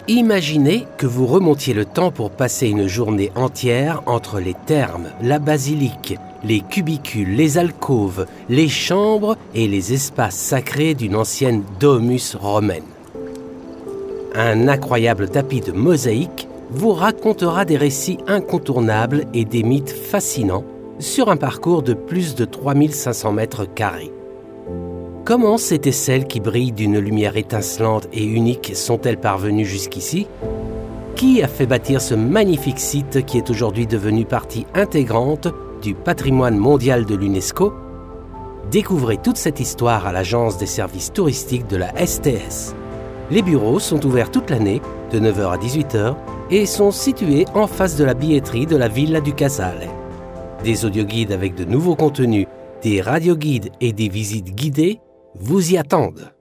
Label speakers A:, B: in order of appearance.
A: Imaginez que vous remontiez le temps pour passer une journée entière entre les thermes, la basilique, les cubicules, les alcôves, les chambres et les espaces sacrés d'une ancienne domus romaine. Un incroyable tapis de mosaïques vous racontera des récits incontournables et des mythes fascinants sur un parcours de plus de 3500 mètres carrés. Comment ces étincelles qui brillent d'une lumière étincelante et unique sont-elles parvenues jusqu'ici ? Qui a fait bâtir ce magnifique site qui est aujourd'hui devenu partie intégrante du patrimoine mondial de l'UNESCO ? Découvrez toute cette histoire à l'Agence des services touristiques de la STS. Les bureaux sont ouverts toute l'année, de 9h à 18h, et sont situés en face de la billetterie de la Villa du Casale. Des audioguides avec de nouveaux contenus, des radioguides et des visites guidées vous y attendent.